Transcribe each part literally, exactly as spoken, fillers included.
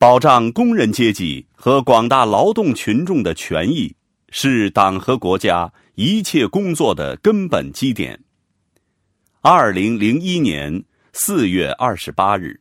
保障工人阶级和广大劳动群众的权益，是党和国家一切工作的根本基点。二零零一年四月二十八日，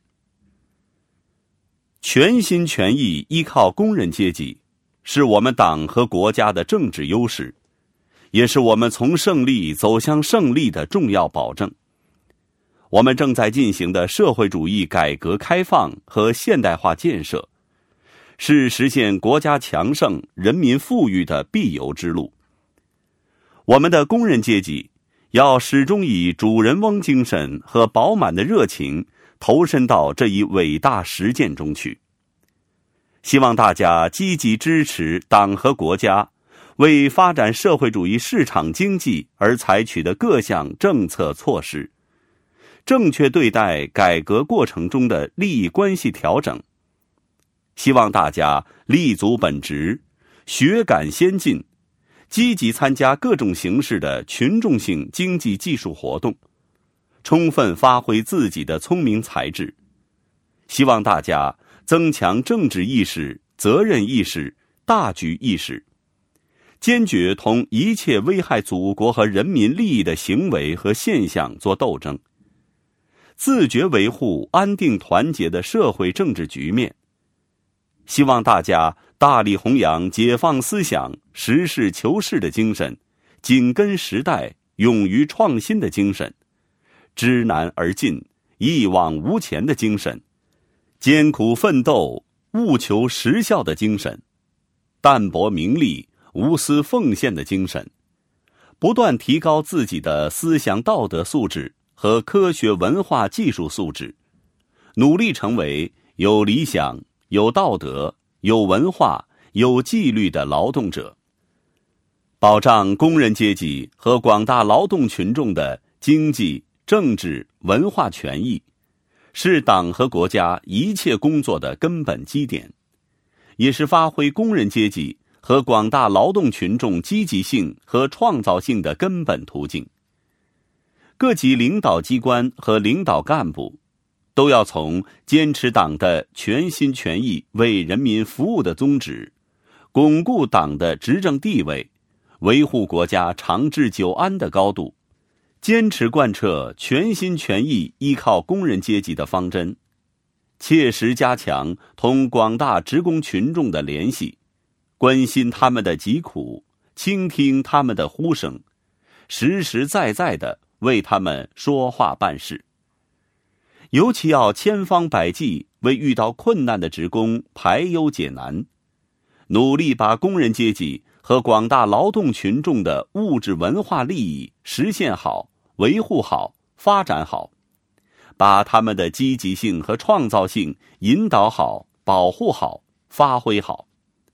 全心全意依靠工人阶级，是我们党和国家的政治优势，也是我们从胜利走向胜利的重要保证。我们正在进行的社会主义改革开放和现代化建设，是实现国家强盛、人民富裕的必由之路。我们的工人阶级要始终以主人翁精神和饱满的热情投身到这一伟大实践中去。希望大家积极支持党和国家为发展社会主义市场经济而采取的各项政策措施，正确对待改革过程中的利益关系调整。希望大家立足本职，学感先进，积极参加各种形式的群众性经济技术活动，充分发挥自己的聪明才智。希望大家增强政治意识、责任意识、大局意识，坚决同一切危害祖国和人民利益的行为和现象作斗争，自觉维护安定团结的社会政治局面。希望大家大力弘扬解放思想、实事求是的精神，紧跟时代、勇于创新的精神，知难而进、一往无前的精神，艰苦奋斗、务求实效的精神，淡泊名利、无私奉献的精神，不断提高自己的思想道德素质和科学文化技术素质，努力成为有理想、有道德、有文化、有纪律的劳动者。保障工人阶级和广大劳动群众的经济、政治、文化权益，是党和国家一切工作的根本基点，也是发挥工人阶级和广大劳动群众积极性和创造性的根本途径。各级领导机关和领导干部都要从坚持党的全心全意为人民服务的宗旨，巩固党的执政地位，维护国家长治久安的高度，坚持贯彻全心全意依靠工人阶级的方针，切实加强同广大职工群众的联系，关心他们的疾苦，倾听他们的呼声，实实在在地为他们说话办事。尤其要千方百计为遇到困难的职工排忧解难，努力把工人阶级和广大劳动群众的物质文化利益实现好、维护好、发展好，把他们的积极性和创造性引导好、保护好、发挥好。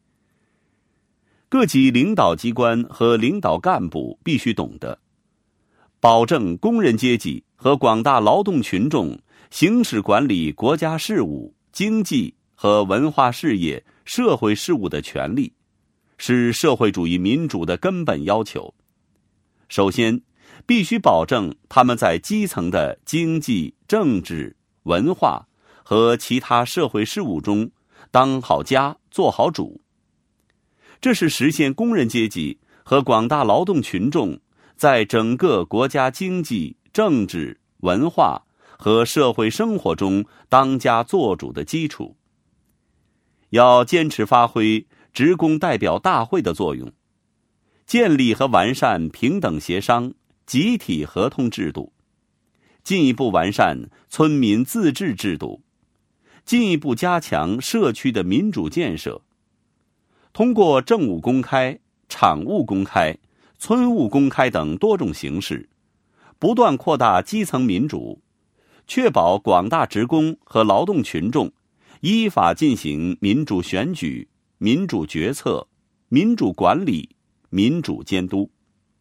各级领导机关和领导干部必须懂得，保证工人阶级和广大劳动群众行使管理国家事务、经济和文化事业、社会事务的权利，是社会主义民主的根本要求。首先，必须保证他们在基层的经济、政治、文化和其他社会事务中当好家、做好主。这是实现工人阶级和广大劳动群众在整个国家经济、政治、文化和社会生活中当家作主的基础。要坚持发挥职工代表大会的作用，建立和完善平等协商、集体合同制度，进一步完善村民自治制度，进一步加强社区的民主建设。通过政务公开、场务公开、村务公开等多种形式，不断扩大基层民主，确保广大职工和劳动群众依法进行民主选举、民主决策、民主管理、民主监督。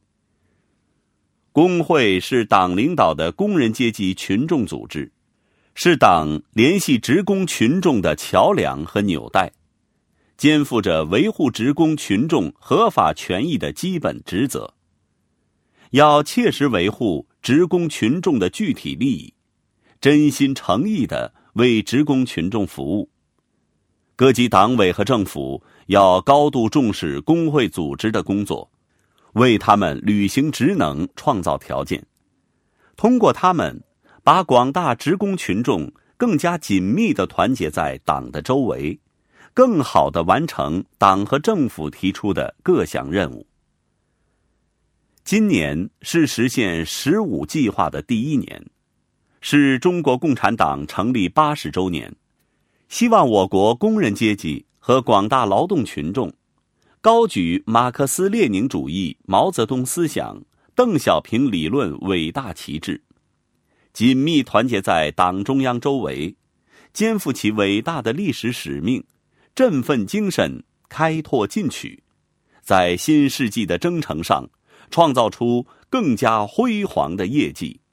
工会是党领导的工人阶级群众组织，是党联系职工群众的桥梁和纽带，肩负着维护职工群众合法权益的基本职责。要切实维护职工群众的具体利益，真心诚意地为职工群众服务。 各级党委和政府要高度重视工会组织的工作，为他们履行职能创造条件，通过他们把广大职工群众更加紧密地团结在党的周围，更好地完成党和政府提出的各项任务。今年是实现十五计划的第一年，是中国共产党成立八十周年。希望我国工人阶级和广大劳动群众高举马克思列宁主义、毛泽东思想、邓小平理论伟大旗帜，紧密团结在党中央周围，肩负起伟大的历史使命，振奋精神，开拓进取，在新世纪的征程上创造出更加辉煌的业绩。